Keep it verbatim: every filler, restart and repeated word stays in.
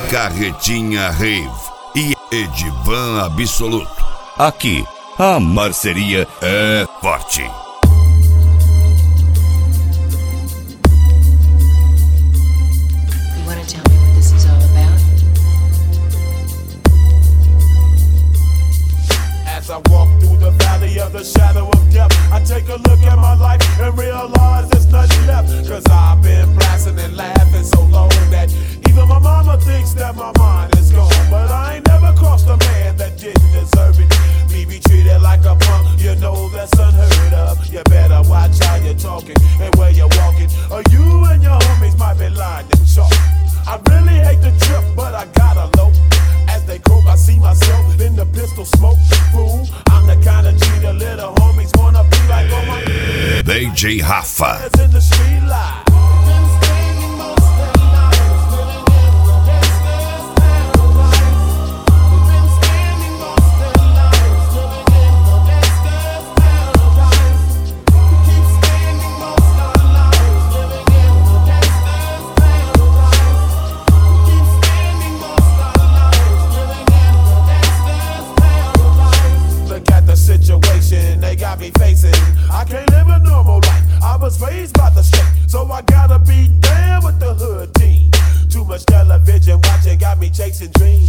Carretinha Rave e Edivan Absoluto. Aqui, a marceria é forte. As I walk through the valley of the shadow of death, I take a look at my life and realize there's nothing left. Cause I've been blasting and laughing so long that even my mama thinks that my mind is gone. But I ain't never crossed a man that didn't deserve it. Me be treated like a punk, you know that's unheard of. You better watch how you're talking and where you're walking, or you and your homies might be lying in chalk. I really hate the trip, but I gotta low. As they croak, I see myself in the pistol smoke. Fool, I'm the kind of G the little homies wanna be like. Oh my D J Rafa. in the street light. They got me facing, I can't live a normal life. I was raised by the state, so I gotta be down with the hood team. Too much television watching got me chasing dreams.